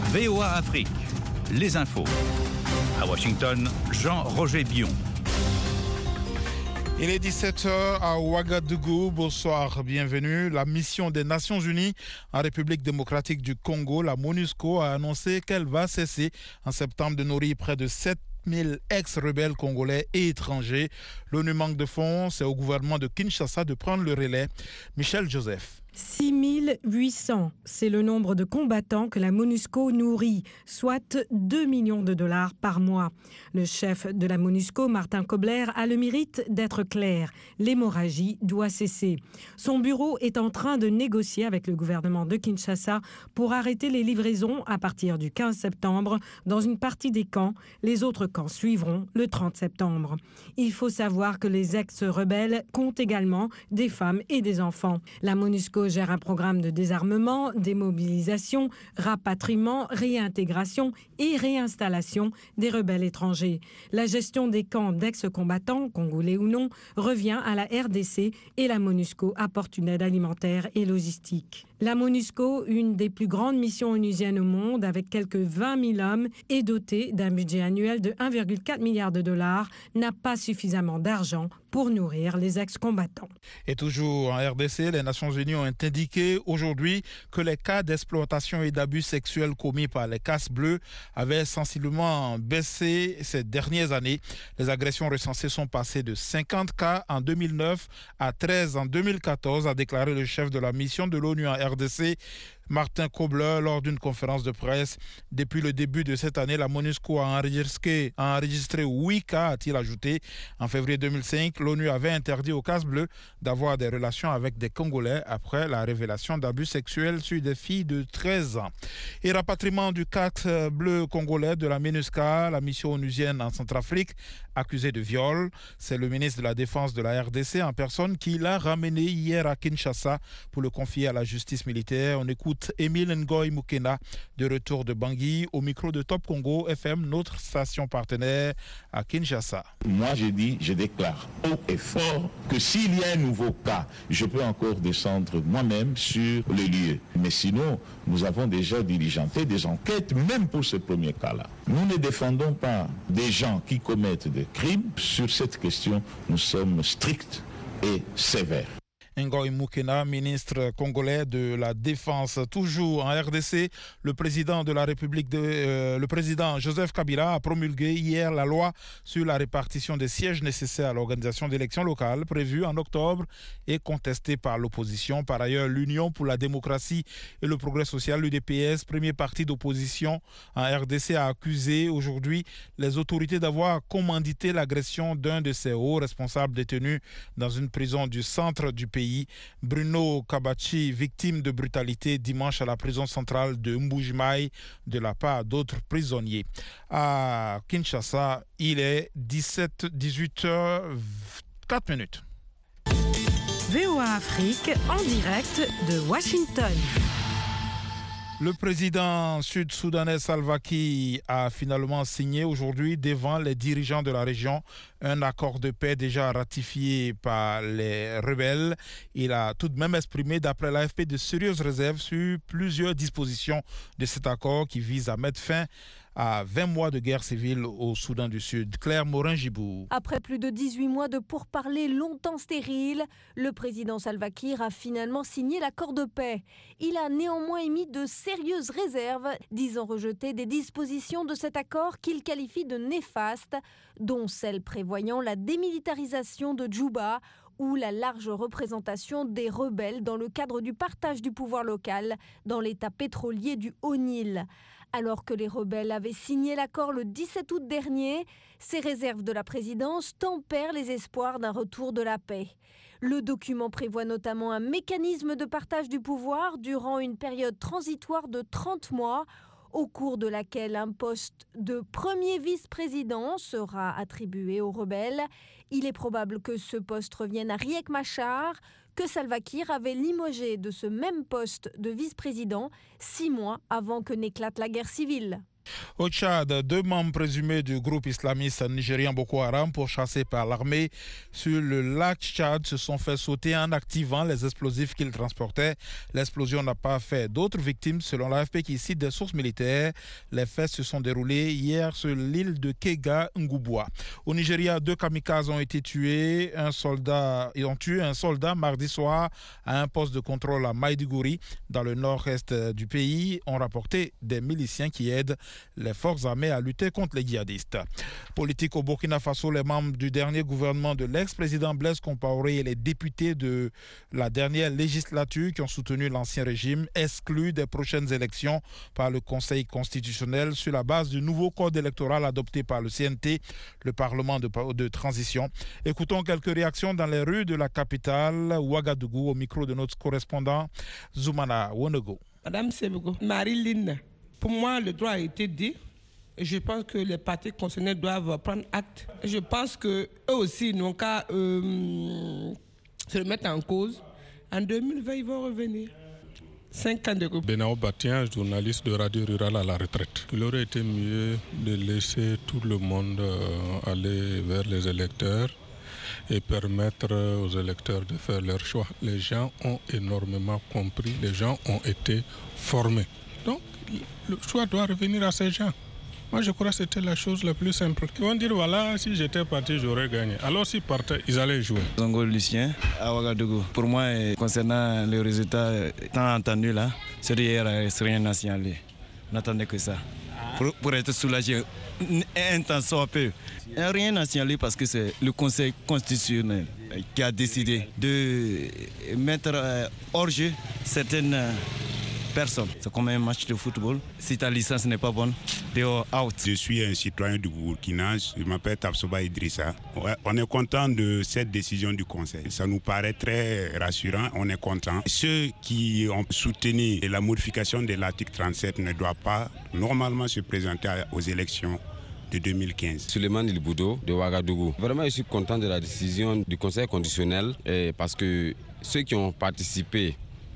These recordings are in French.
VOA Afrique, les infos. À Washington, Jean-Roger Bion. Il est 17h à Ouagadougou. Bonsoir, bienvenue. La mission des Nations Unies en République démocratique du Congo, la MONUSCO, a annoncé qu'elle va cesser en septembre de nourrir près de 7000 ex-rebelles congolais et étrangers. L'ONU manque de fonds, c'est au gouvernement de Kinshasa de prendre le relais. Michel Joseph. 6800, c'est le nombre de combattants que la MONUSCO nourrit, soit 2 millions de dollars par mois. Le chef de la MONUSCO, Martin Kobler, a le mérite d'être clair. L'hémorragie doit cesser. Son bureau est en train de négocier avec le gouvernement de Kinshasa pour arrêter les livraisons à partir du 15 septembre dans une partie des camps. Les autres camps suivront le 30 septembre. Il faut savoir que les ex-rebelles comptent également des femmes et des enfants. La MONUSCO gère un programme de désarmement, démobilisation, rapatriement, réintégration et réinstallation des rebelles étrangers. La gestion des camps d'ex-combattants, congolais ou non, revient à la RDC et la MONUSCO apporte une aide alimentaire et logistique. La MONUSCO, une des plus grandes missions onusiennes au monde, avec quelques 20 000 hommes et dotée d'un budget annuel de 1,4 milliard de dollars, n'a pas suffisamment d'argent pour nourrir les ex-combattants. Et toujours en RDC, les Nations Unies ont indiqué aujourd'hui que les cas d'exploitation et d'abus sexuels commis par les casques bleus avaient sensiblement baissé ces dernières années. Les agressions recensées sont passées de 50 cas en 2009 à 13 en 2014, a déclaré le chef de la mission de l'ONU en RDC, Martin Kobler, lors d'une conférence de presse. Depuis le début de cette année, la MONUSCO a enregistré 8 cas, a-t-il ajouté. En février 2005, l'ONU avait interdit aux casques bleus d'avoir des relations avec des Congolais après la révélation d'abus sexuels sur des filles de 13 ans. Et rapatriement du casque bleu congolais de la MINUSCA, la mission onusienne en Centrafrique, accusé de viol. C'est le ministre de la Défense de la RDC en personne qui l'a ramené hier à Kinshasa pour le confier à la justice militaire. On écoute Émile Ngoy Mukena, de retour de Bangui, au micro de Top Congo FM, notre station partenaire à Kinshasa. Moi, je déclare haut et fort que s'il y a un nouveau cas, je peux encore descendre moi-même sur les lieux. Mais sinon, nous avons déjà diligenté des enquêtes, même pour ce premier cas-là. Nous ne défendons pas des gens qui commettent des crimes. Sur cette question, nous sommes stricts et sévères. Ngoy Mukena, ministre congolais de la Défense. Toujours en RDC, le président de la République, le président Joseph Kabila a promulgué hier la loi sur la répartition des sièges nécessaires à l'organisation d'élections locales prévues en octobre et contestée par l'opposition. Par ailleurs, l'Union pour la démocratie et le progrès social, l'UDPS, premier parti d'opposition en RDC, a accusé aujourd'hui les autorités d'avoir commandité l'agression d'un de ses hauts responsables détenus dans une prison du centre du pays. Bruno Kabachi, victime de brutalité dimanche à la prison centrale de Mbujimaï de la part d'autres prisonniers. À Kinshasa, il est 18h04 minutes. VOA Afrique en direct de Washington. Le président sud-soudanais Salva Kiir a finalement signé aujourd'hui devant les dirigeants de la région un accord de paix déjà ratifié par les rebelles. Il a tout de même exprimé, d'après l'AFP, de sérieuses réserves sur plusieurs dispositions de cet accord qui vise à mettre fin à 20 mois de guerre civile au Soudan du Sud. Claire Morin-Gibou. Après plus de 18 mois de pourparlers longtemps stériles, le président Salva Kiir a finalement signé l'accord de paix. Il a néanmoins émis de sérieuses réserves, disant rejeter des dispositions de cet accord qu'il qualifie de néfastes, dont celle prévoyant la démilitarisation de Djouba ou la large représentation des rebelles dans le cadre du partage du pouvoir local dans l'état pétrolier du Haut-Nil. Alors que les rebelles avaient signé l'accord le 17 août dernier, ces réserves de la présidence tempèrent les espoirs d'un retour de la paix. Le document prévoit notamment un mécanisme de partage du pouvoir durant une période transitoire de 30 mois, au cours de laquelle un poste de premier vice-président sera attribué aux rebelles. Il est probable que ce poste revienne à Riek Machar, que Salva Kiir avait limogé de ce même poste de vice-président 6 mois avant que n'éclate la guerre civile. Au Tchad, 2 membres présumés du groupe islamiste nigérien Boko Haram pourchassés par l'armée sur le lac Tchad se sont fait sauter en activant les explosifs qu'ils transportaient. L'explosion n'a pas fait d'autres victimes selon l'AFP qui cite des sources militaires. Les faits se sont déroulés hier sur l'île de Kega Ngouboua. Au Nigeria, 2 kamikazes ont été tués. Ils ont tué un soldat mardi soir à un poste de contrôle à Maïdougouri dans le nord-est du pays, ont rapporté des miliciens qui aident les forces armées à lutter contre les djihadistes. Politique au Burkina Faso, les membres du dernier gouvernement de l'ex-président Blaise Compaoré et les députés de la dernière législature qui ont soutenu l'ancien régime exclus des prochaines élections par le Conseil constitutionnel sur la base du nouveau code électoral adopté par le CNT, le Parlement de transition. Écoutons quelques réactions dans les rues de la capitale, Ouagadougou, au micro de notre correspondant Zoumana Wonego. Madame Sebego, Marie-Line, pour moi, le droit a été dit. Je pense que les partis concernés doivent prendre acte. Je pense qu'eux aussi n'ont qu'à se remettre en cause. En 2020, ils vont revenir. 5 ans de groupe. Benao Batien, journaliste de Radio Rurale à la retraite. Il aurait été mieux de laisser tout le monde aller vers les électeurs et permettre aux électeurs de faire leur choix. Les gens ont énormément compris, les gens ont été formés. Donc, le choix doit revenir à ces gens. Moi, je crois que c'était la chose la plus simple. Ils vont dire, voilà, si j'étais parti, j'aurais gagné. Alors, s'ils partaient, ils allaient jouer. Zongo Lucien, à Ouagadougou. Pour moi, concernant les résultats tant entendus là, c'est hier, c'est rien à signaler. On n'attendait que ça. Pour être soulagé, un temps soit peu. Rien à signaler parce que c'est le Conseil constitutionnel qui a décidé de mettre hors jeu certaines personnes. C'est comme un match de football. Si ta licence n'est pas bonne, tu es out. Je suis un citoyen du Burkina, je m'appelle Tabsoba Idrissa. On est content de cette décision du Conseil. Ça nous paraît très rassurant, on est content. Ceux qui ont soutenu la modification de l'article 37 ne doivent pas normalement se présenter aux élections de 2015. Suleiman Ilboudo de Ouagadougou. Vraiment, je suis content de la décision du Conseil constitutionnel parce que ceux qui ont participé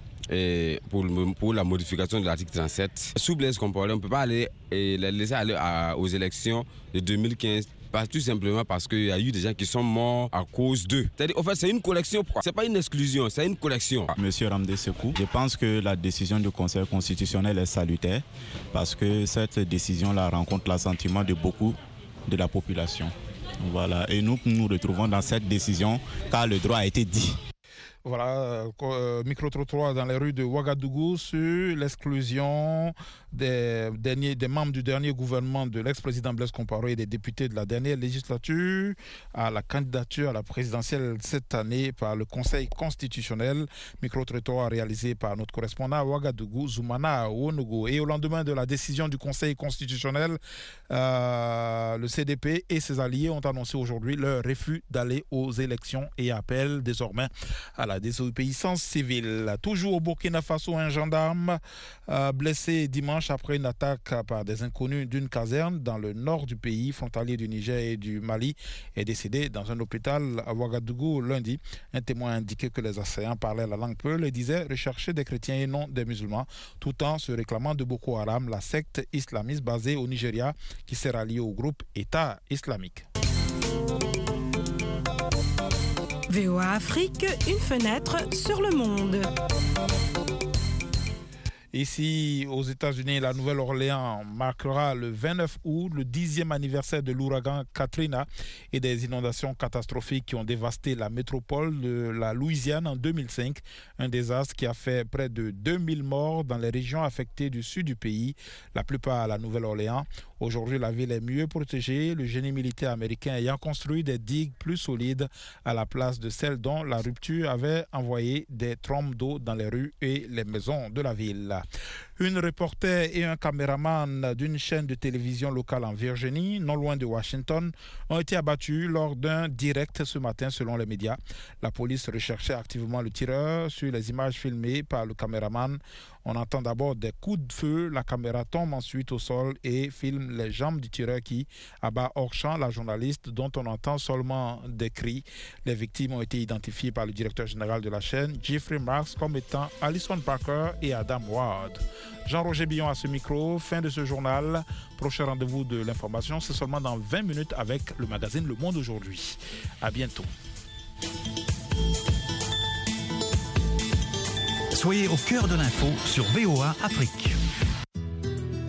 pour la modification de l'article 37, sous Blaise Compaoré, on ne peut pas les laisser aller aux élections de 2015. Tout simplement parce qu'il y a eu des gens qui sont morts à cause d'eux. C'est-à-dire, en fait, c'est une collection. C'est pas une exclusion, c'est une collection. Monsieur Ramdé Sekou, je pense que la décision du Conseil constitutionnel est salutaire parce que cette décision-là rencontre l'assentiment de beaucoup de la population. Voilà. Et nous nous retrouvons dans cette décision car le droit a été dit. Voilà, micro-trottoir dans les rues de Ouagadougou sur l'exclusion des membres du dernier gouvernement de l'ex-président Blaise Compaoré et des députés de la dernière législature à la candidature à la présidentielle cette année par le Conseil constitutionnel. Micro-trottoir réalisé par notre correspondant à Ouagadougou, Zoumana Wonogo. Et au lendemain de la décision du Conseil constitutionnel, le CDP et ses alliés ont annoncé aujourd'hui leur refus d'aller aux élections et appellent désormais à la désobéissance civile. Toujours au Burkina Faso, un gendarme blessé dimanche après une attaque par des inconnus d'une caserne dans le nord du pays, frontalier du Niger et du Mali, est décédé dans un hôpital à Ouagadougou lundi. Un témoin a indiqué que les assaillants parlaient la langue Peul et disaient rechercher des chrétiens et non des musulmans, tout en se réclamant de Boko Haram, la secte islamiste basée au Nigeria qui s'est ralliée au groupe État islamique. VOA Afrique, une fenêtre sur le monde. Ici, aux États-Unis, la Nouvelle-Orléans marquera le 29 août le 10e anniversaire de l'ouragan Katrina et des inondations catastrophiques qui ont dévasté la métropole de la Louisiane en 2005. Un désastre qui a fait près de 2000 morts dans les régions affectées du sud du pays, la plupart à la Nouvelle-Orléans. Aujourd'hui, la ville est mieux protégée, le génie militaire américain ayant construit des digues plus solides à la place de celles dont la rupture avait envoyé des trombes d'eau dans les rues et les maisons de la ville. Une reporter et un caméraman d'une chaîne de télévision locale en Virginie, non loin de Washington, ont été abattus lors d'un direct ce matin selon les médias. La police recherchait activement le tireur. Sur les images filmées par le caméraman, on entend d'abord des coups de feu. La caméra tombe ensuite au sol et filme les jambes du tireur qui abat hors champ la journaliste dont on entend seulement des cris. Les victimes ont été identifiées par le directeur général de la chaîne, Jeffrey Marks, comme étant Alison Parker et Adam Ward. Jean-Roger Billon à ce micro. Fin de ce journal. Prochain rendez-vous de l'information, c'est seulement dans 20 minutes avec le magazine Le Monde aujourd'hui. À bientôt. Soyez au cœur de l'info sur VOA Afrique.